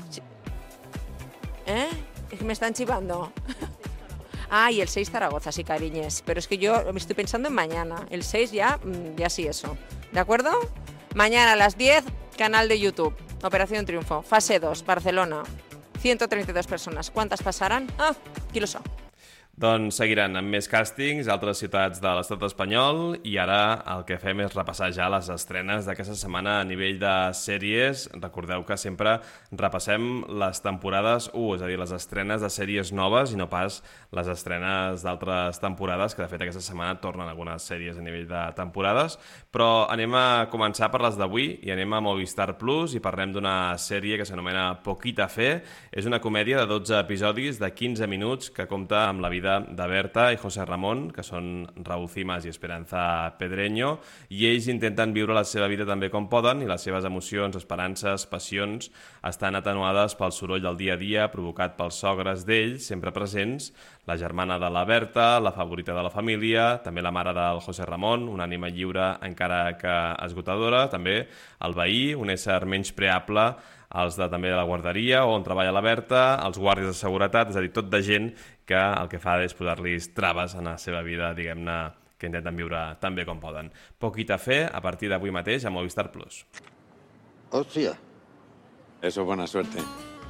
¿Eh? ¿Me están chivando? Ah, y el seis Zaragoza, sí, cariñes. Pero es que yo me estoy pensando en mañana. El seis ya, ya sí eso. ¿De acuerdo? Mañana a las diez, canal de YouTube, Operación Triunfo, fase dos, Barcelona. ciento treinta y dos persones. Quantes passaran? Ah, qui lo sap. Doncs seguiran amb més càstings a altres ciutats de l'estat espanyol i ara el que fem és repassar ja les estrenes d'aquesta setmana a nivell de sèries. Recordeu que sempre repassem les temporades u, és a dir, les estrenes de sèries noves i no pas les estrenes d'altres temporades, que de fet aquesta setmana tornen algunes sèries a nivell de temporades, però anem a començar per les d'avui i anem a Movistar Plus i parlem d'una sèrie que s'anomena Poquita Fe. És una comèdia de dotze episodis de quinze minuts que compta amb la vida de Berta i José Ramón, que són Raúl Cimas i Esperanza Pedreño, i ells intenten viure la seva vida també com poden i les seves emocions, esperances, passions estan atenuades pel soroll del dia a dia provocat pels sogres d'ells, sempre presents, la germana de la Berta, la favorita de la família, també la mare del José Ramón, una ànima lliure encara que esgotadora, també el veí, un ésser menyspreable, els de també de la guarderia, on treballa la Berta, els guàrdies de seguretat, és a dir, tot de gent que el que fa és posar-los traves en la seva vida, diguem-ne, que intenten viure tan bé com poden. Poquita Fe, a partir d'avui mateix a Movistar Plus. Hostia. Eso es buena suerte.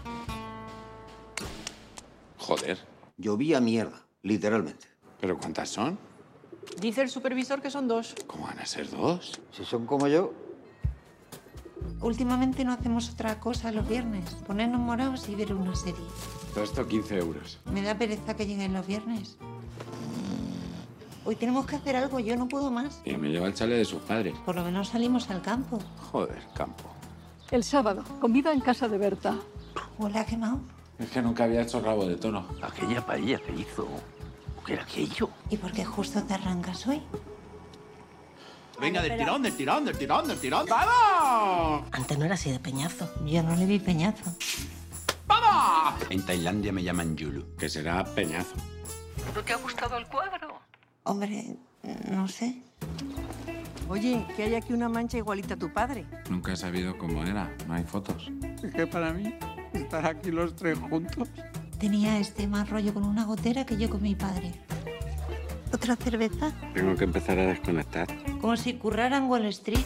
Joder. Llovía mierda, literalmente. ¿Pero cuántas son? Dice el supervisor que son dos. ¿Cómo van a ser dos? Si son como yo. Últimamente no hacemos otra cosa los viernes. Ponernos morados y ver una serie. Todo esto quince euros. Me da pereza que lleguen los viernes. Hoy tenemos que hacer algo, yo no puedo más. Y me lleva el chale de sus padres. Por lo menos salimos al campo. Joder, campo. El sábado, comida en casa de Berta. ¿Huele a quemado? Es que nunca había hecho rabo de tono. Aquella paella que hizo. ¿Qué era aquello? ¿Y por qué justo te arrancas hoy? Venga, del tirón, del tirón, del tirón, del tirón. ¡Vamos! Antes no era así de peñazo. Yo no le vi peñazo. ¡Vamos! En Tailandia me llaman Yulu. Que será peñazo. ¿No te ha gustado el cuadro? Hombre, no sé. Oye, que hay aquí una mancha igualita a tu padre. Nunca he sabido cómo era. No hay fotos. Es que para mí, estar aquí los tres juntos. Tenía este más rollo con una gotera que yo con mi padre. ¿Otra cerveza? Tengo que empezar a desconectar. Como si curraran Wall Street.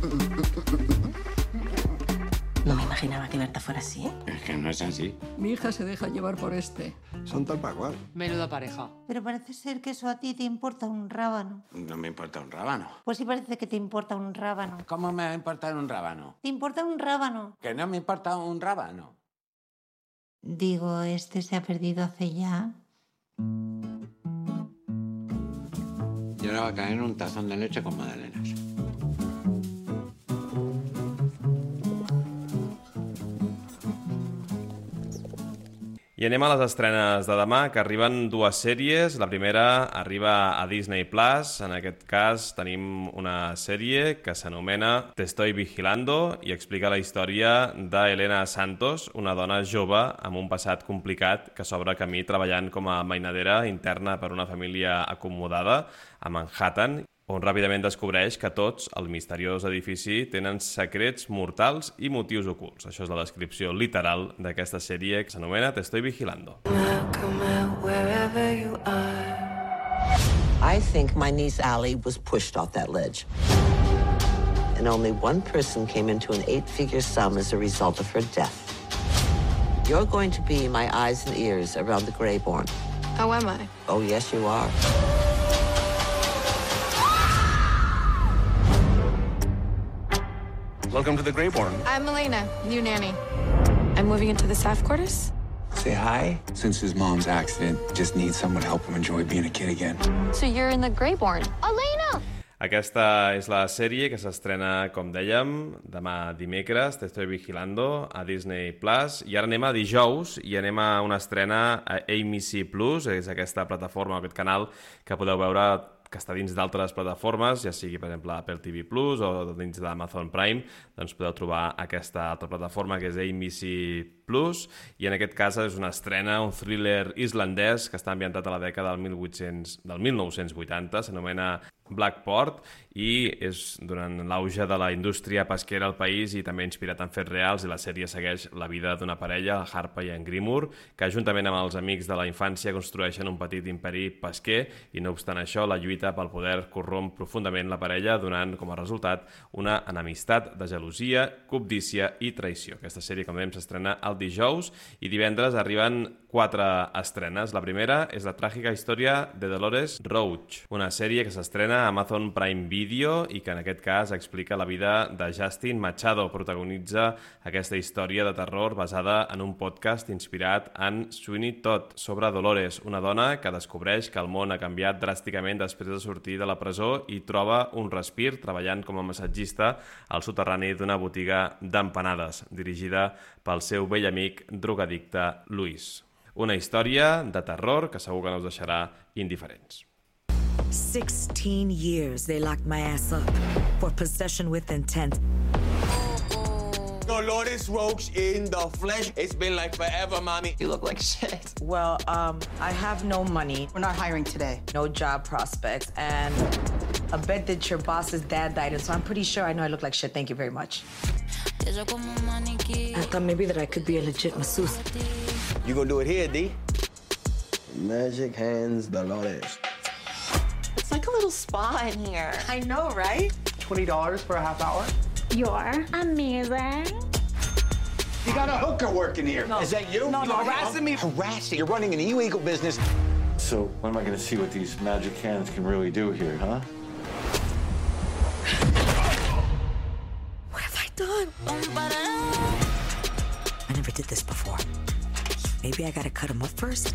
No me imaginaba que Berta fuera así. Es que no es así. Mi hija se deja llevar por este. Son tal para cual. Menuda pareja. Pero parece ser que eso a ti te importa un rábano. No me importa un rábano. Pues sí parece que te importa un rábano. ¿Cómo me va a importar un rábano? ¿Te importa un rábano? Que no me importa un rábano. Digo, este se ha perdido hace ya. Y ahora va a caer un tazón de leche con magdalenas. I anem a les estrenes de demà, que arriben dues sèries. La primera arriba a Disney Plus. En aquest cas tenim una sèrie que s'anomena Te estoy vigilando i explica la història d'Helena Santos, una dona jove amb un passat complicat que s'obre camí treballant com a mainadera interna per una família acomodada a Manhattan, on ràpidament descobreix que tots, al misteriós edifici, tenen secrets mortals i motius ocults. Això és la descripció literal d'aquesta sèrie que s'anomena Te estoy vigilando. I think my niece Allie was pushed off that ledge. And only one person came into an eight-figure sum as a result of her death. You're going to be my eyes and ears around the Greyborn. Oh, am I? Oh, yes, you are. Welcome to the Greyborn. I'm Elena, new nanny. I'm moving into the staff quarters. Say hi. Since his mom's accident, just needs someone to help him enjoy being a kid again. So you're in the Greyborn. Elena! Aquesta és la sèrie que s'estrena, com dèiem, demà dimecres, Te estoy vigilando, a Disney Plus. I ara anem a dijous i anem a una estrena a A M C Plus, és aquesta plataforma, aquest canal que podeu veure que està dins d'altres plataformes, ja sigui, per exemple, Apple T V Plus o dins d'Amazon Prime, doncs podeu trobar aquesta altra plataforma que és A M C Plus, i en aquest cas és una estrena, un thriller islandès que està ambientat a la dècada del, mil vuit-cents, del mil nou-cents vuitanta, s'anomena Blackport, i és durant l'auge de la indústria pesquera al país i també inspirat en fets reals, i la sèrie segueix la vida d'una parella, la Harpa i en Grimur, que juntament amb els amics de la infància construeixen un petit imperi pesquer, i no obstant això la lluita pel poder corromp profundament la parella, donant com a resultat una enemistat de gelosia, cobdícia i traïció. Aquesta sèrie, com dèiem, s'estrena el dijous, i divendres arriben quatre estrenes. La primera és la tràgica història de Dolores Roach, una sèrie que s'estrena a Amazon Prime Video i que en aquest cas explica la vida de Justin Machado. Protagonitza aquesta història de terror basada en un podcast inspirat en Sweeney Todd sobre Dolores, una dona que descobreix que el món ha canviat dràsticament després de sortir de la presó i troba un respir treballant com a massatgista al soterrani d'una botiga d'empanades, dirigida pel seu vell amic drogadicte Luis. Una història de terror que segur que no us deixarà indiferents. Sixteen years they locked my ass up for possession with intent. Dolores Roach in the flesh. It's been like forever, mommy. You look like shit. Well, um, I have no money. We're not hiring today. No job prospects, and I bet that your boss's dad died, and so I'm pretty sure I know I look like shit. Thank you very much. I thought maybe that I could be a legit masseuse. You gonna do it here, D? Magic hands, Dolores. It's like a little spa in here. I know, right? twenty dollars for a half hour? You're amazing. You got a hooker working here. No. Is that you? No, you no, harassing me? Harassing? You're running an illegal business. So when am I going to see what these magic hands can really do here, huh? What have I done? I never did this before. Maybe I gotta cut him up first.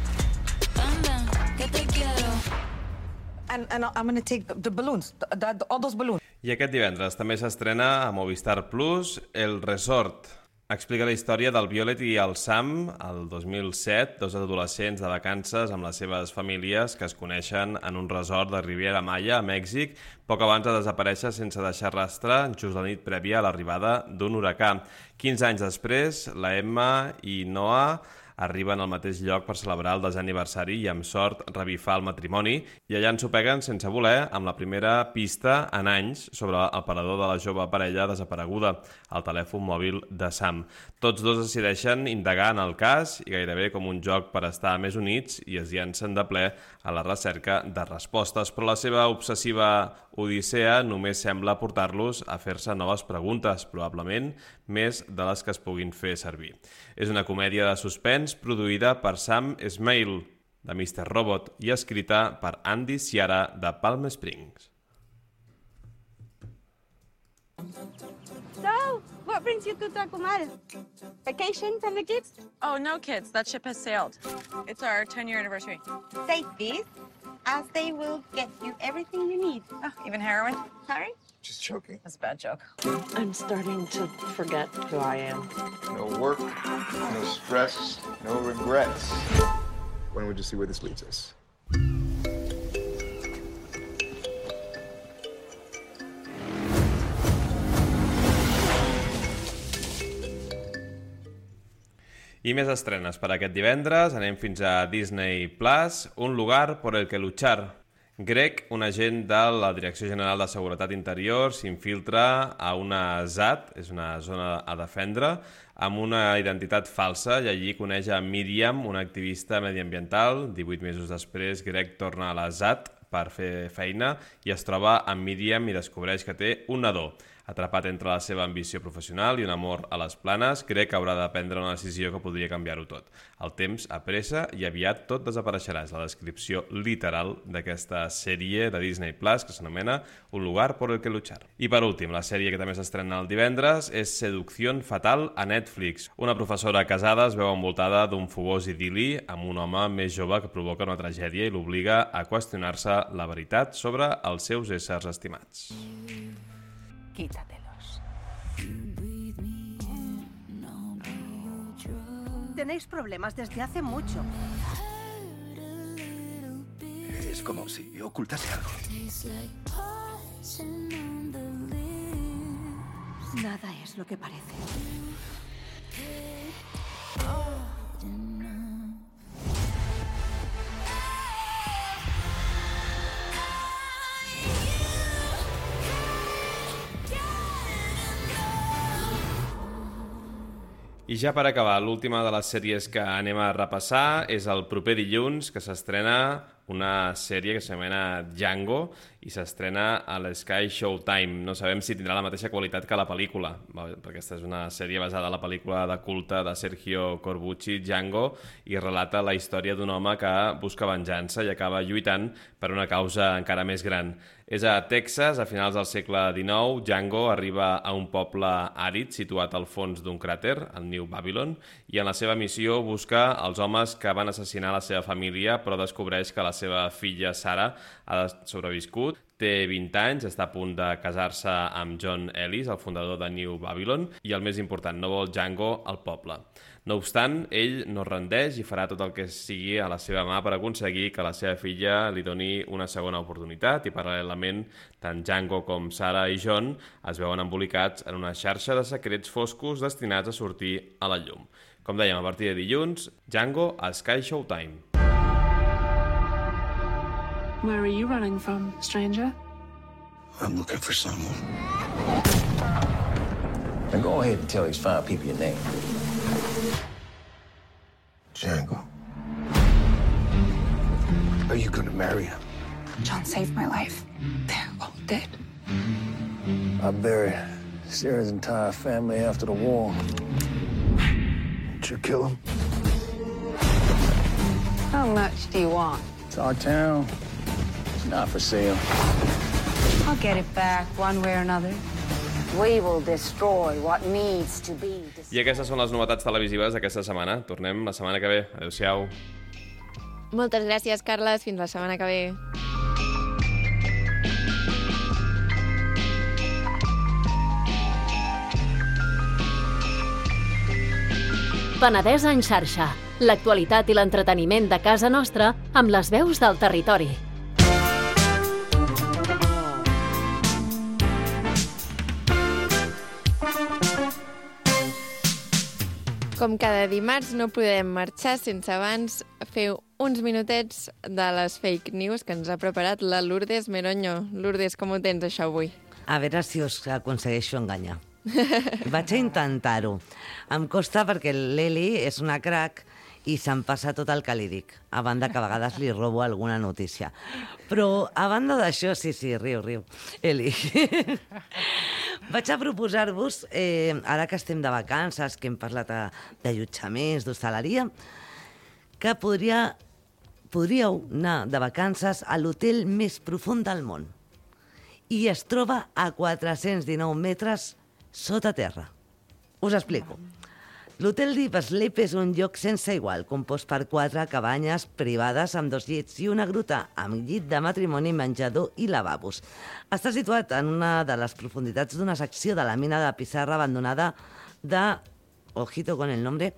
And, and I'm gonna take the, the balloons, the, the, all those balloons. I aquest divendres també s'estrena a Movistar Plus El Resort. Explica la història del Violet i el Sam, el dos mil set, dos adolescents de vacances amb les seves famílies que es coneixen en un resort de Riviera Maya, a Mèxic, poc abans de desaparèixer sense deixar rastre, just la nit prèvia a l'arribada d'un huracà. quinze anys després, la Emma i Noah arriben al mateix lloc per celebrar el desè aniversari i amb sort revifar el matrimoni, i allà ensopeguen sense voler amb la primera pista en anys sobre el parador de la jove parella desapareguda, el telèfon mòbil de Sam. Tots dos decideixen indagar en el cas i gairebé com un joc per estar més units i es llancen de ple a la recerca de respostes, però la seva obsessiva odissea només sembla portar-los a fer-se noves preguntes, probablement més de les que es puguin fer servir. És una comèdia de suspens produïda per Sam Esmail, de mister Robot, i escrita per Andy Ciara, de Palm Springs. So, What brings you to Tracumal? Vacation from the kids? Oh, no kids. That ship has sailed. It's our ten-year anniversary. Take this, as they will get you everything you need. Oh, even heroin? Sorry? Just joking. That's a bad joke. I'm starting to forget who I am. No work, no stress, no regrets. Why don't we just see where this leads us? I més estrenes per aquest divendres. Anem fins a Disney Plus, Un lugar por el que luchar. Greg, un agent de la Direcció General de Seguretat Interior, s'infiltra a una Z A T, és una zona a defendre, amb una identitat falsa, i allí coneix a Míriam, una activista mediambiental. divuit mesos després, Greg torna a la Z A T per fer feina i es troba amb Míriam i descobreix que té un nadó. Atrapat entre la seva ambició professional i un amor a les planes, Greg haurà de prendre una decisió que podria canviar-ho tot. El temps apressa i aviat tot desapareixerà. És la descripció literal d'aquesta sèrie de Disney Plus que s'anomena Un lugar por el que luchar. I per últim, la sèrie que també s'estrena el divendres és Seducción fatal a Netflix. Una professora casada es veu envoltada d'un fogós idil·li amb un home més jove que provoca una tragèdia i l'obliga a qüestionar-se la veritat sobre els seus éssers estimats. Quítatelos. Tenéis problemas desde hace mucho. Es como si ocultase algo. Nada es lo que parece. I ja per acabar, l'última de les sèries que anem a repassar és el proper dilluns, que s'estrena una sèrie que s'anomena Django i s'estrena a l'Sky Showtime. No sabem si tindrà la mateixa qualitat que la pel·lícula, perquè aquesta és una sèrie basada en la pel·lícula de culte de Sergio Corbucci, Django, i relata la història d'un home que busca venjança i acaba lluitant per una causa encara més gran. És a Texas, a finals del segle dinou. Django arriba a un poble àrid situat al fons d'un cràter, el New Babylon, i en la seva missió busca els homes que van assassinar la seva família, però descobreix que la seva filla Sarah ha sobreviscut. Té vint anys, està a punt de casar-se amb John Ellis, el fundador de New Babylon, i el més important, no vol Django al poble. No obstant, ell no rendeix i farà tot el que sigui a la seva mà per aconseguir que la seva filla li doni una segona oportunitat, i paral·lelament tant Django com Sarah i John es veuen embolicats en una xarxa de secrets foscos destinats a sortir a la llum. Com dèiem, a partir de dilluns, Django a Sky Showtime. Where are you running from, stranger? I'm looking for someone. Now go ahead and tell these fine people your name. Django. Are you gonna marry him? John saved my life. They're all dead. I buried Sarah's entire family after the war. Did you kill him? How much do you want? It's our town. It's not for sale. I'll get it back one way or another. We will destroy what needs to be. I aquestes són les novetats televisives d'aquesta setmana. Tornem la setmana que ve. Adéu-siau. Moltes gràcies, Carles. Fins la setmana que ve. Penedès en xarxa. L'actualitat i l'entreteniment de casa nostra amb les veus del territori. Com cada dimarts no podem marxar sense abans fer uns minutets de les fake news que ens ha preparat la Lourdes Meroño. Lourdes, com ho tens això avui? A veure si us aconsegueixo enganyar. Vaig a intentar-ho. Em costa perquè l'Eli és una crac i se'm passa tot el que li dic, a banda que a vegades li robo alguna notícia. Però a banda d'això, sí, sí, riu, riu, Eli. Vaig a proposar-vos, eh, ara que estem de vacances, que hem parlat d'allotjaments, d'hostaleria, que podria, podríeu anar de vacances a l'hotel més profund del món. I es troba a quatre-cents dinou metres sota terra. Us explico. L'Hotel Deep Sleep és un lloc sense igual, compost per quatre cabanyes privades amb dos llits i una gruta amb llit de matrimoni, menjador i lavabos. Està situat en una de les profunditats d'una secció de la mina de pissarra abandonada de, ojito con el nombre,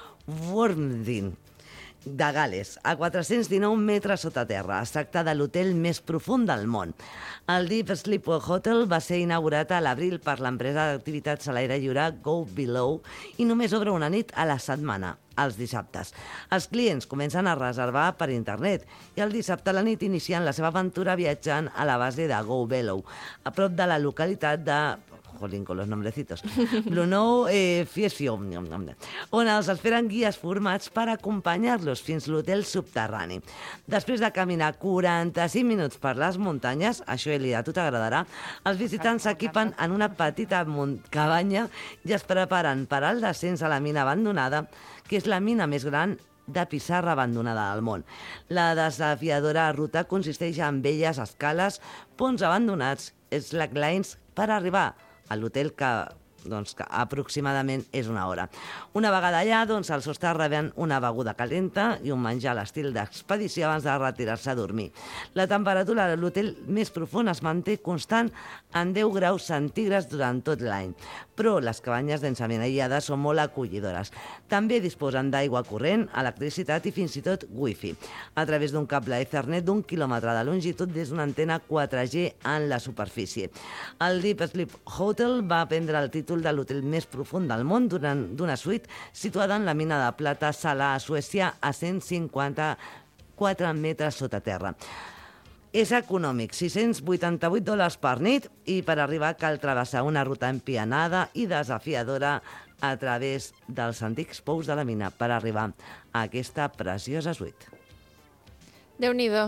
Wormdin, de Gales, a quatre-cents dinou metres sota terra. Es tracta de l'hotel més profund del món. El Deep Sleep Hotel va ser inaugurat a l'abril per l'empresa d'activitats a l'aire lliure Go Below i només obre una nit a la setmana, els dissabtes. Els clients comencen a reservar per internet i el dissabte a la nit inicien la seva aventura viatjant a la base de Go Below, a prop de la localitat de... Jolín, con los nombrecitos. Blunow eh, Fiesfio, on els esperen guies formats per acompanyar-los fins l'hotel subterrani. Després de caminar quaranta-cinc minuts per les muntanyes, això, Eli, a tu t'agradarà, els visitants s'equipen en una petita cabanya i es preparen per al descens a la mina abandonada, que és la mina més gran de pissarra abandonada del món. La desafiadora ruta consisteix en velles escales, ponts abandonats, slacklines, per arribar a l'hotel que, doncs, que aproximadament és una hora. Una vegada allà, doncs, els hostes reben una beguda calenta i un menjar a l'estil d'expedició abans de retirar-se a dormir. La temperatura de l'hotel més profund es manté constant en deu graus centígrads durant tot l'any, però les cabanyes densament aïllades són molt acollidores. També disposen d'aigua corrent, electricitat i fins i tot wifi, a través d'un cable Ethernet d'un quilòmetre de longitud des d'una antena quatre G en la superfície. El Deep Sleep Hotel va prendre el títol de l'hotel més profund del món durant d'una suite situada en la mina de plata Sala, a Suècia, a cent cinquanta-quatre metres sota terra. És econòmic, sis-cents vuitanta-vuit dòlars per nit, i per arribar cal travessar una ruta empianada i desafiadora a través dels antics pous de la mina per arribar a aquesta preciosa suite. Déu-n'hi-do.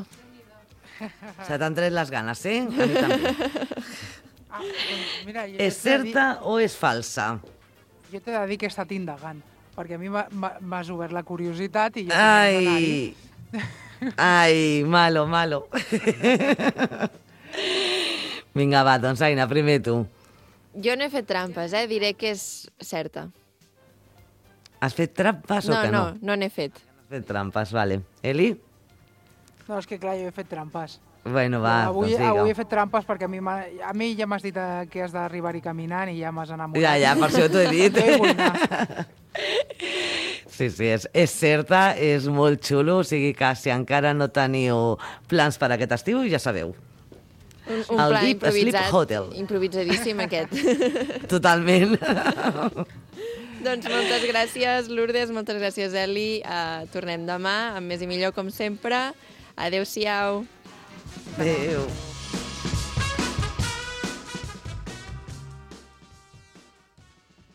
Se t'han tret les ganes, eh? A mi també. Ah, doncs mira, jo és certa dir... o és falsa? Jo t'he de dir que he estat indagant, perquè a mi m'has obert la curiositat i jo... Ai, ai, malo, malo. Vinga, va, doncs Aina, primer tu. Jo no he fet trampes, eh? Diré que és certa. Has fet trampes o no, que no? No, no n'he fet. No has fet trampes, vale. Eli? No, és que clar, jo he fet trampes. Bueno, va, avui, doncs digue. Avui he fet trampes perquè a mi, a mi ja m'has dit que has d'arribar-hi caminant i ja m'has enamorat. Ja, ja, per això t'ho he dit. Jo hi vull anar. Sí, sí, és, és certa, és molt xulo, o sigui que si encara no teniu plans per aquest estiu, ja sabeu. Un, un el pla Deep improvisat, Sleep Hotel. Improvisadíssim aquest. Totalment. Doncs moltes gràcies, Lourdes, moltes gràcies, Eli. Uh, tornem demà, amb més i millor, com sempre. Adéu-siau. Adéu.